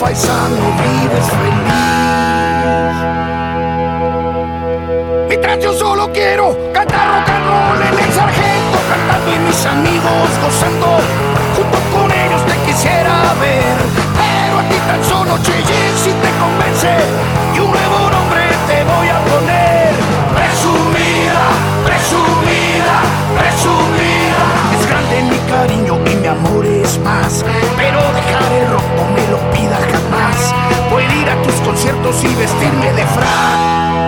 paisano vives feliz. Mientras yo solo quiero cantar rock and roll en el sargento, cantando y mis amigos gozando, junto con ellos te quisiera ver. Pero a ti tan solo Cheyenne si te convence, y un nuevo nombre te voy a poner. Presumida, presumida, presumida. Es grande mi cariño y mi amor es más, pero dejar el rock no me lo pidas jamás. Puedo ir a tus conciertos y vestirme de frac.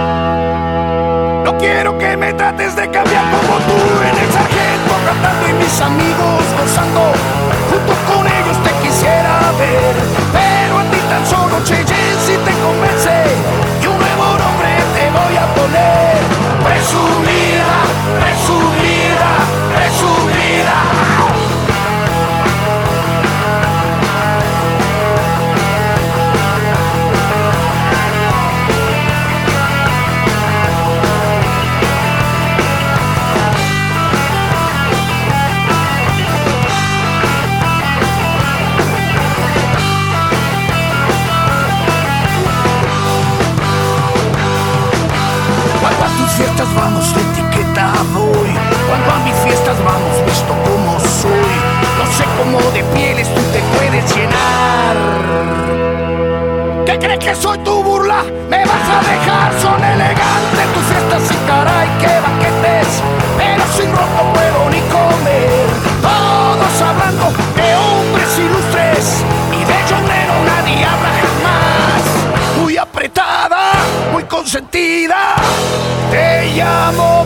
No quiero que me trates de cambiar como tú en el sargento, cantando y mis amigos gozando, junto con ellos te quisiera ver. Pero a ti tan solo Cheyenne si te convence, y un nuevo nombre te voy a poner. Presumida, presumida, presumida. Cuando a tus fiestas vamos de etiqueta voy, cuando a mis fiestas vamos visto como soy. No sé cómo de pieles tú te puedes llenar. ¿Qué crees que soy tu burla? ¿Me vas a dejar? Son elegantes tus fiestas y caray qué banquetes, pero sin rock no puedo ni comer. Todos hablando de hombres ilustres y de John Lennon nadie habla jamás. Muy apretada, muy consentida, te llamo